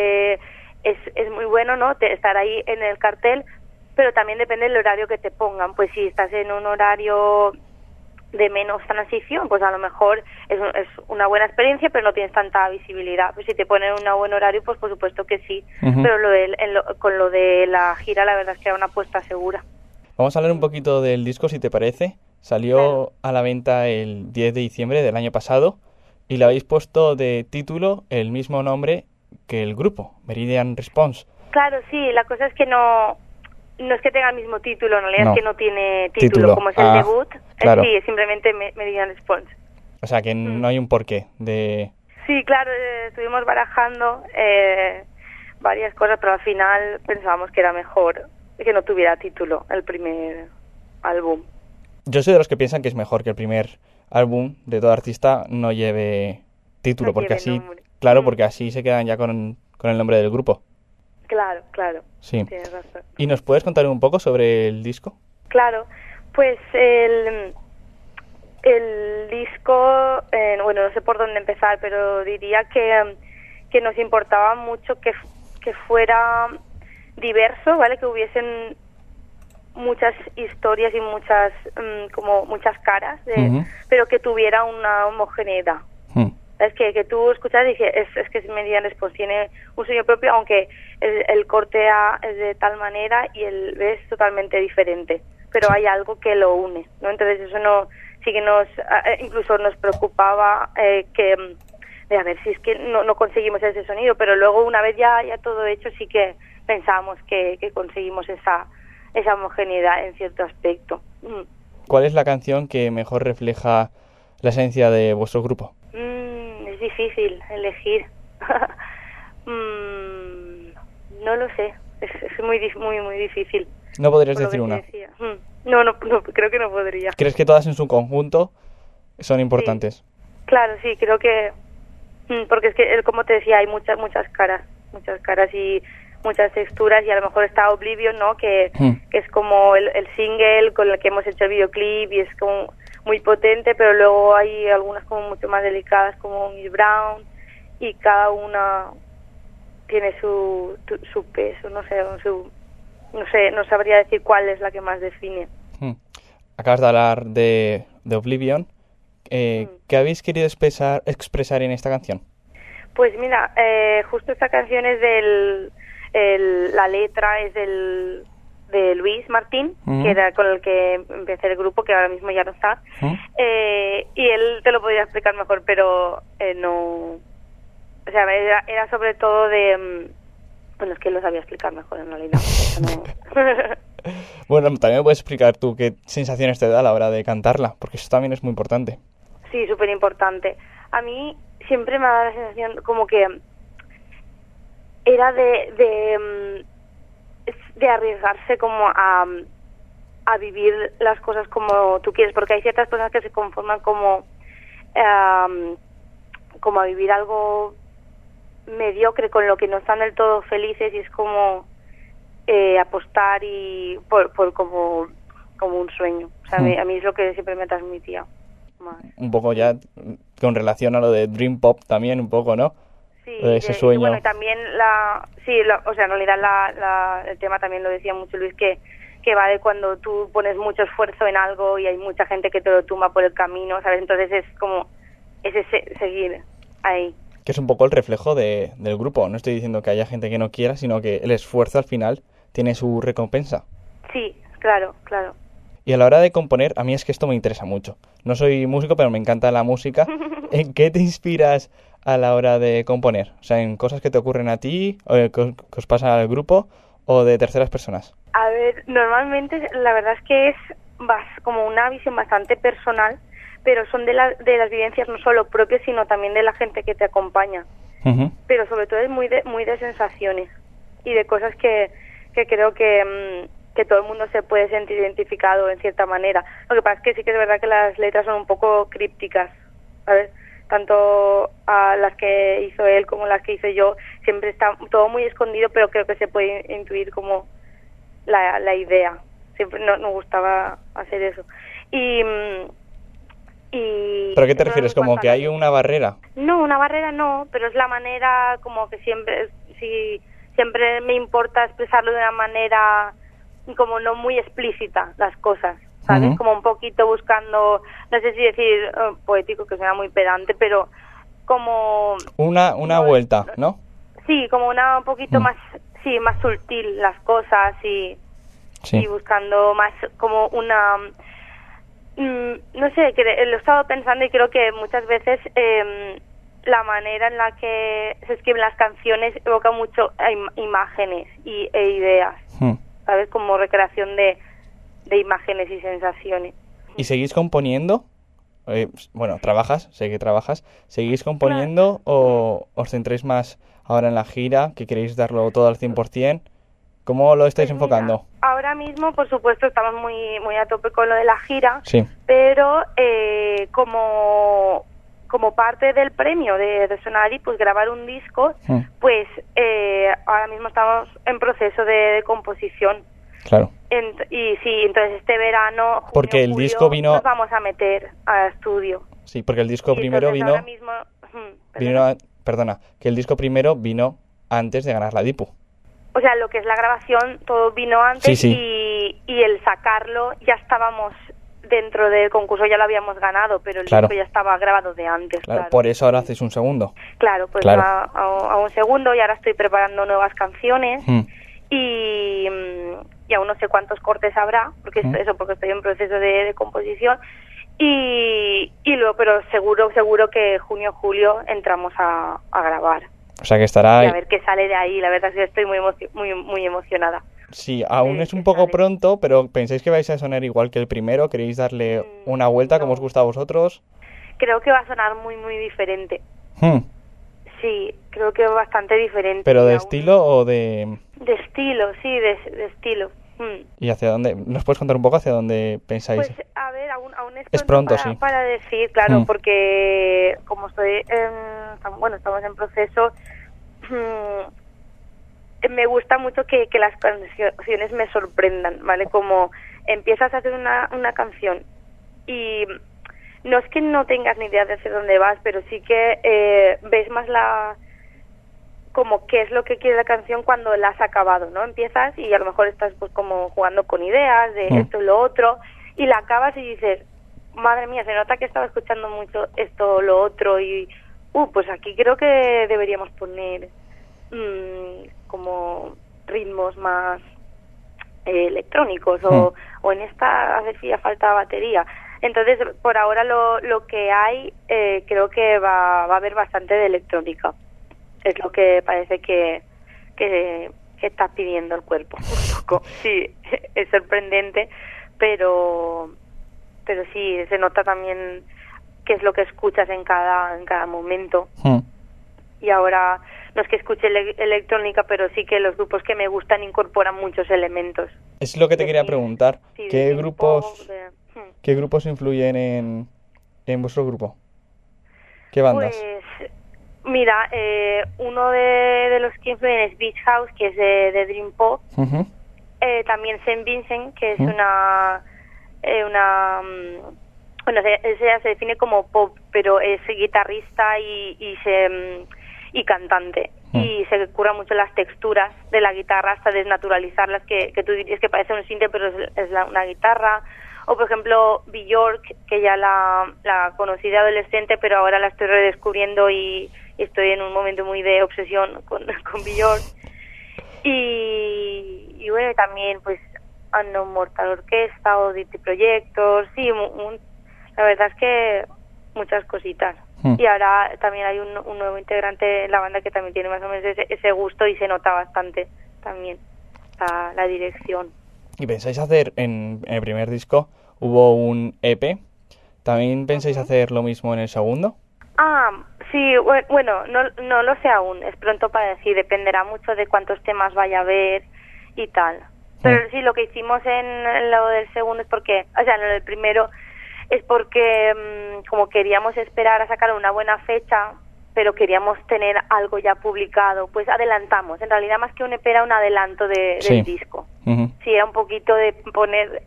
es muy bueno, ¿no?, estar ahí en el cartel, pero también depende del horario que te pongan. Pues si estás en un horario de menos transición, pues a lo mejor es una buena experiencia, pero no tienes tanta visibilidad. Pues si te ponen un buen horario, pues por supuesto que sí. Pero con lo de la gira, la verdad es que era una apuesta segura. Vamos a hablar un poquito del disco, si te parece. Salió a la venta el 10 de diciembre del año pasado y le habéis puesto de título el mismo nombre que el grupo, Meridian Response. Claro, sí, la cosa es que no es que tenga el mismo título, en realidad es que no tiene título. Como es el debut, claro. Sí, es simplemente Meridian Response. O sea, que no hay un porqué de... Sí, claro, estuvimos barajando varias cosas, pero al final pensábamos que era mejor que no tuviera título el primer álbum. Yo soy de los que piensan que es mejor que el primer álbum de todo artista no lleve título, porque así, claro, porque así se quedan ya con el nombre del grupo. Claro. Sí. Tienes razón. ¿Y nos puedes contar un poco sobre el disco? Claro, pues el disco, bueno, no sé por dónde empezar, pero diría que nos importaba mucho que fuera diverso, ¿vale? Que hubiesen muchas historias y muchas caras, pero que tuviera una homogeneidad. Es que tú escuchas y dices, es que Meridian Response tiene un sueño propio, aunque el corte A es de tal manera y el B es totalmente diferente, pero hay algo que lo une, ¿no? Entonces eso sí que incluso nos preocupaba de a ver si es que no conseguimos ese sonido, pero luego una vez ya todo hecho sí que pensábamos que conseguimos esa homogeneidad en cierto aspecto. ¿Cuál es la canción que mejor refleja la esencia de vuestro grupo? Es difícil elegir. No lo sé. Es muy difícil. ¿No podrías decir una? No, creo que no podría. ¿Crees que todas en su conjunto son importantes? Sí. Claro, sí, creo que... Porque es que, como te decía, hay muchas caras y muchas texturas, y a lo mejor está Oblivion, ¿no? Que es como el single con el que hemos hecho el videoclip y es como muy potente, pero luego hay algunas como mucho más delicadas, como Miss Brown, y cada una tiene su peso, no sabría decir cuál es la que más define. Acabas de hablar de Oblivion. ¿Qué habéis querido expresar en esta canción? Pues mira, justo esta canción es la letra es de Luis Martín, que era con el que empecé el grupo, que ahora mismo ya no está, y él te lo podría explicar mejor, pero no, o sea, era sobre todo de, bueno, es que lo sabía explicar mejor en realidad. Bueno, también me puedes explicar tú qué sensaciones te da a la hora de cantarla, porque eso también es muy importante. Sí, súper importante. A mí siempre me ha dado la sensación como que era de arriesgarse como a vivir las cosas como tú quieres, porque hay ciertas personas que se conforman como a vivir algo mediocre con lo que no están del todo felices, y es como apostar y por como un sueño. O sea, a mí es lo que siempre me transmitía. Un poco ya con relación a lo de Dream Pop también un poco, ¿no? Sí, ese sueño. Y bueno, y también o sea, en realidad el tema también lo decía mucho Luis, que va de cuando tú pones mucho esfuerzo en algo y hay mucha gente que te lo tumba por el camino, ¿sabes? Entonces es como seguir ahí. Que es un poco el reflejo del grupo. No estoy diciendo que haya gente que no quiera, sino que el esfuerzo al final tiene su recompensa. Sí, claro. Y a la hora de componer, a mí es que esto me interesa mucho. No soy músico, pero me encanta la música. ¿En qué te inspiras a la hora de componer? O sea, ¿en cosas que te ocurren a ti, o que os pasan al grupo, o de terceras personas? A ver, normalmente la verdad es que es como una visión bastante personal, pero son de las vivencias no solo propias, sino también de la gente que te acompaña. Uh-huh. Pero sobre todo es muy de sensaciones y de cosas que creo que todo el mundo se puede sentir identificado en cierta manera. Lo que pasa es que sí que es verdad que las letras son un poco crípticas, ¿sabes? Tanto a las que hizo él como las que hice yo, siempre está todo muy escondido, pero creo que se puede intuir como la idea. Siempre nos gustaba hacer eso. ¿Pero qué te refieres? ¿Como que hay una barrera? No, una barrera no, pero es la manera como que siempre me importa expresarlo de una manera como no muy explícita las cosas, ¿sabes? Uh-huh. Como un poquito buscando, no sé si decir poético, que suena muy pedante, pero como... Una vuelta, ¿no? Sí, como una un poquito más sutil las cosas y buscando más como una... no sé, que lo he estado pensando y creo que muchas veces la manera en la que se escriben las canciones evoca mucho imágenes e ideas, ¿sabes? Como recreación de imágenes y sensaciones. ¿Y seguís componiendo? Bueno, sé que trabajas. ¿Seguís componiendo o os centréis más ahora en la gira, que queréis darlo todo al 100%? ¿Cómo lo estáis enfocando? Ahora mismo, por supuesto, estamos muy a tope con lo de la gira, sí. Pero como parte del premio de Sonari, pues grabar un disco, pues ahora mismo estamos en proceso de composición. Claro. Entonces este verano, junio, porque el julio, disco vino... nos vamos a meter a estudio. Sí, porque el disco primero vino... Ahora mismo, que el disco primero vino antes de ganar la Dipu. O sea, lo que es la grabación, todo vino antes, sí. Y el sacarlo, ya estábamos dentro del concurso, ya lo habíamos ganado, pero el disco ya estaba grabado de antes. Claro, por eso ahora hacéis un segundo. Claro, pues a un segundo, y ahora estoy preparando nuevas canciones y aún no sé cuántos cortes habrá, porque porque estoy en proceso de composición, y luego, pero seguro que junio, julio entramos a grabar. O sea que estará... Y a ver qué sale de ahí. La verdad es que estoy muy emocionada. Sí, aún es un poco pronto, pero ¿pensáis que vais a sonar igual que el primero? ¿Queréis darle una vuelta como os gusta a vosotros? Creo que va a sonar muy diferente. Sí, creo que bastante diferente. ¿Pero de estilo o de...? De estilo, sí, de estilo. ¿Y hacia dónde? ¿Nos puedes contar un poco hacia dónde pensáis? Pues, a ver, aún es pronto, para decir, claro, porque como estamos en proceso, me gusta mucho que las canciones me sorprendan, ¿vale? Como empiezas a hacer una canción y no es que no tengas ni idea de hacia dónde vas, pero sí que ves más como qué es lo que quiere la canción cuando la has acabado, ¿no? Empiezas y a lo mejor estás pues como jugando con ideas de esto y lo otro, y la acabas y dices, madre mía, se nota que estaba escuchando mucho esto o lo otro, y pues aquí creo que deberíamos poner como ritmos más electrónicos, o en esta hacía falta batería. Entonces, por ahora lo que hay, creo que va a haber bastante de electrónica. Es lo que parece que está pidiendo el cuerpo un poco. Sí, es sorprendente, pero sí, se nota también qué es lo que escuchas en cada momento. Y ahora, no es que escuche electrónica, pero sí que los grupos que me gustan incorporan muchos elementos. Es lo que te quería preguntar. Sí, ¿Qué grupos influyen en vuestro grupo? ¿Qué bandas? Pues, mira, uno de los que influyen es Beach House, que es de Dream Pop. bueno, él se define como pop, pero es guitarrista y cantante. Y se curra mucho las texturas de la guitarra hasta desnaturalizarlas, que tú dirías que parece un sinte, pero es una guitarra. O, por ejemplo, Björk, que ya la conocí de adolescente, pero ahora la estoy redescubriendo y estoy en un momento muy de obsesión con Björk. Y bueno, también, pues, Unknown Mortal Orchestra o Dirty Projector, sí, la verdad es que muchas cositas. Y ahora también hay un nuevo integrante en la banda que también tiene más o menos ese gusto y se nota bastante también la dirección. ¿Y pensáis hacer, en el primer disco hubo un EP, ¿también pensáis hacer lo mismo en el segundo? Sí, bueno, no lo sé aún, es pronto para decir, dependerá mucho de cuántos temas vaya a haber y tal. Pero sí, lo que hicimos en lo del segundo es porque, o sea, en lo del primero es porque como queríamos esperar a sacar una buena fecha, pero queríamos tener algo ya publicado, pues adelantamos. En realidad, más que un EP, era un adelanto del disco. Sí, era un poquito de poner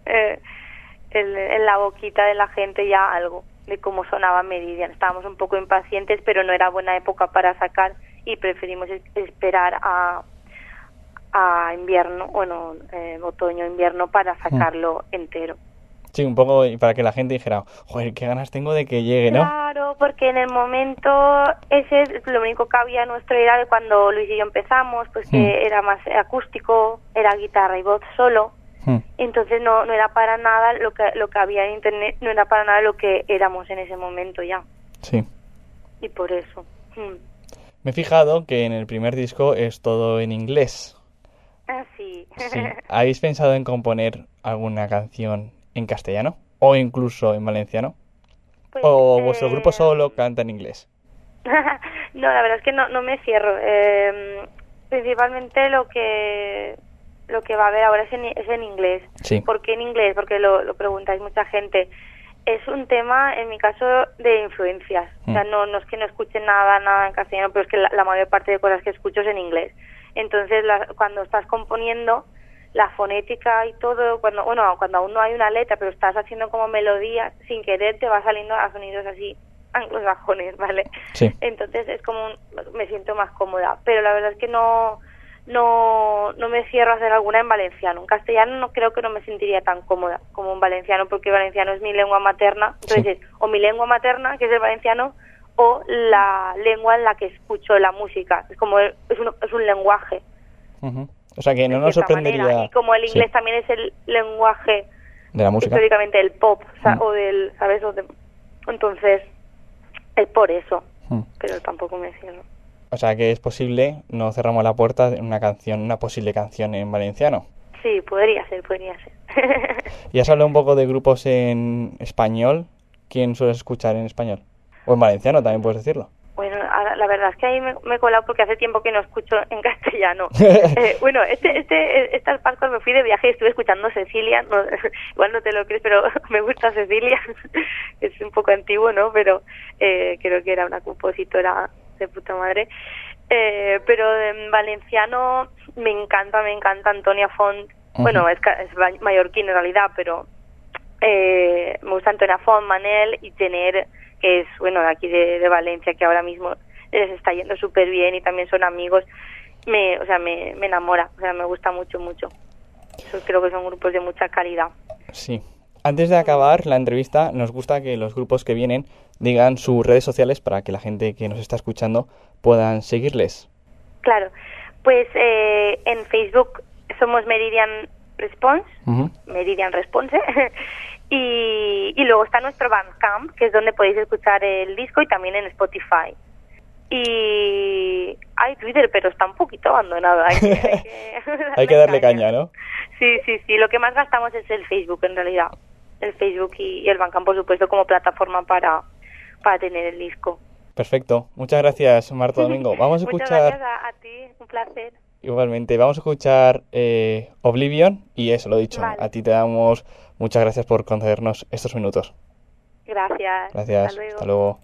en la boquita de la gente ya algo de cómo sonaba Meridian. Estábamos un poco impacientes, pero no era buena época para sacar y preferimos esperar a invierno, bueno, otoño-invierno para sacarlo entero. Sí, un poco para que la gente dijera, joder, qué ganas tengo de que llegue, ¿no? Claro, porque en el momento ese lo único que había nuestro era de cuando Luis y yo empezamos, pues que era más acústico, era guitarra y voz solo. Entonces no era para nada lo que había en internet, no era para nada lo que éramos en ese momento ya. Sí. Y por eso. Me he fijado que en el primer disco es todo en inglés. Sí. ¿Habéis pensado en componer alguna canción en castellano o incluso en valenciano? Pues, ¿o vuestro grupo solo canta en inglés? No, la verdad es que no me cierro. Principalmente lo que va a haber ahora es en inglés. Sí. ¿Por qué en inglés? Porque lo preguntáis mucha gente. Es un tema, en mi caso, de influencias. O sea, no es que no escuche nada en castellano, pero es que la mayor parte de cosas que escucho es en inglés. Entonces, cuando estás componiendo, la fonética y todo, cuando aún no hay una letra, pero estás haciendo como melodías, sin querer te va saliendo a sonidos así anglosajones, ¿vale? Sí. Entonces es como me siento más cómoda, pero la verdad es que no me cierro a hacer alguna en valenciano. En castellano no creo que no me sentiría tan cómoda como en valenciano, porque valenciano es mi lengua materna. Entonces, o mi lengua materna, que es el valenciano, o la lengua en la que escucho la música. Es como es un lenguaje. O sea que no nos sorprendería. Manera. Y como el inglés también es el lenguaje de la música, históricamente el pop, o del, ¿sabes? Entonces es por eso. Pero tampoco me cierro. O sea que es posible, no cerramos la puerta de una posible canción en valenciano. Sí, podría ser. ¿Y has hablado un poco de grupos en español? ¿Quién sueles escuchar en español? O en valenciano también puedes decirlo. Bueno, la verdad es que ahí me he colado porque hace tiempo que no escucho en castellano. Bueno, estas Pascuas me fui de viaje y estuve escuchando Cecilia. Igual no te lo crees, pero me gusta Cecilia. Es un poco antiguo, ¿no? Pero creo que era una compositora de puta madre. Pero en valenciano me encanta Antonia Font. Bueno, es mallorquín en realidad, pero me gusta Antonia Font, Manel y Tener, que es, bueno, de aquí de Valencia, que ahora mismo les está yendo súper bien y también son amigos. Me enamora, o sea, me gusta mucho. Yo creo que son grupos de mucha calidad. Sí. Antes de acabar la entrevista, nos gusta que los grupos que vienen digan sus redes sociales para que la gente que nos está escuchando puedan seguirles. Claro, pues en Facebook somos Meridian Response, Meridian Response, y luego está nuestro Bandcamp, que es donde podéis escuchar el disco, y también en Spotify. Y hay Twitter, pero está un poquito abandonado. Hay que darle caña, ¿no? Sí. Lo que más gastamos es el Facebook, en realidad. El Facebook y el Bandcamp, por supuesto, como plataforma para tener el disco. Perfecto. Muchas gracias, Marta Domingo. Vamos a escuchar... Muchas gracias a ti. Un placer. Igualmente. Vamos a escuchar Oblivion y eso, lo dicho. Vale. A ti te damos muchas gracias por concedernos estos minutos. Gracias. Hasta luego.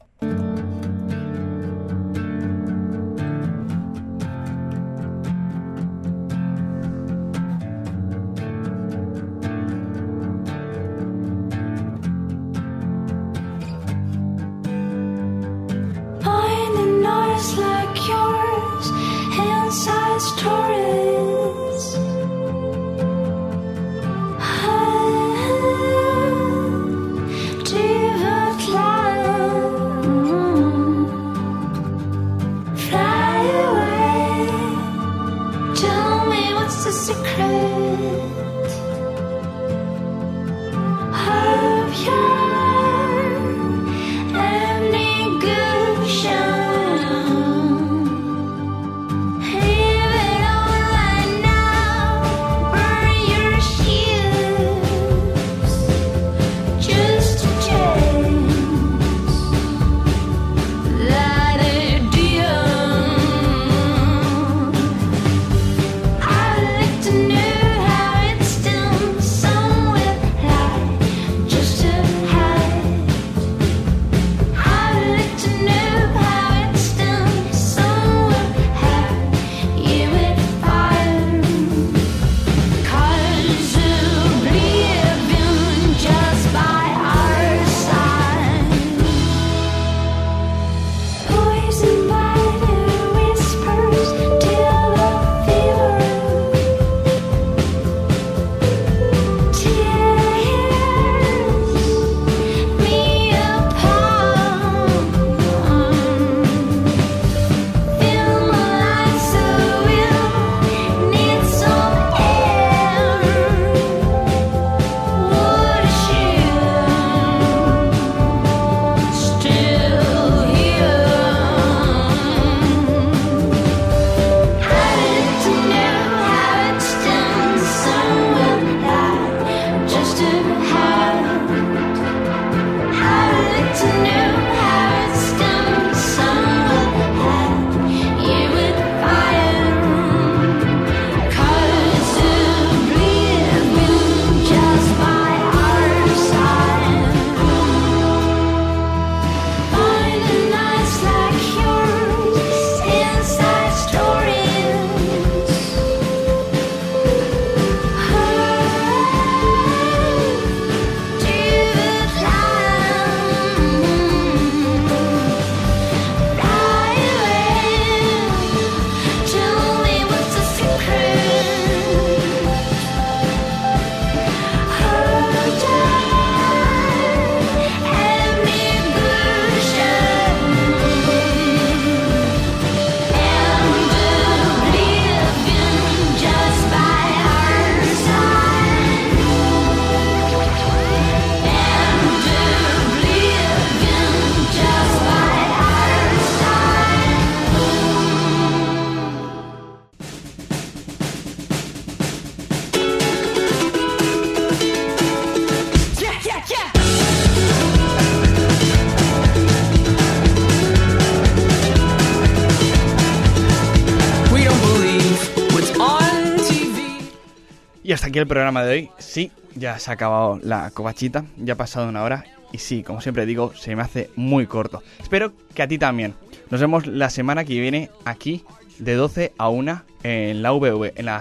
Y hasta aquí el programa de hoy. Sí, ya se ha acabado la covachita, ya ha pasado una hora. Y sí, como siempre digo, se me hace muy corto. Espero que a ti también. Nos vemos la semana que viene aquí de 12 a 1 en la VV, en la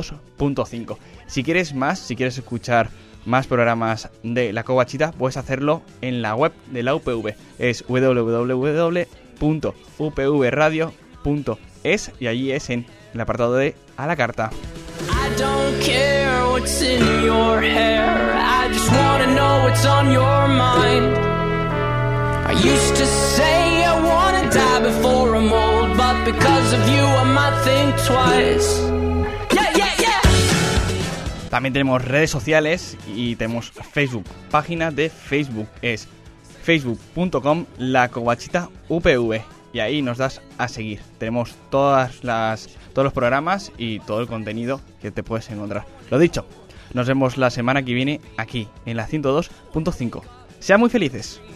102.5. Si quieres más, si quieres escuchar más programas de la covachita, puedes hacerlo en la web de la UPV. Es www.upvradio.es y allí es en el apartado de A la Carta. I don't care what's in your hair, I just wanna know what's on your mind. I used to say I wanna die before I'm old, but because of you I might think twice. Yeah, yeah, yeah. También tenemos redes sociales y tenemos Facebook. Página de Facebook es facebook.com lacovachitaupv y ahí nos das a seguir. Tenemos todos los programas y todo el contenido que te puedes encontrar. Lo dicho, nos vemos la semana que viene aquí en la 102.5. Sean muy felices.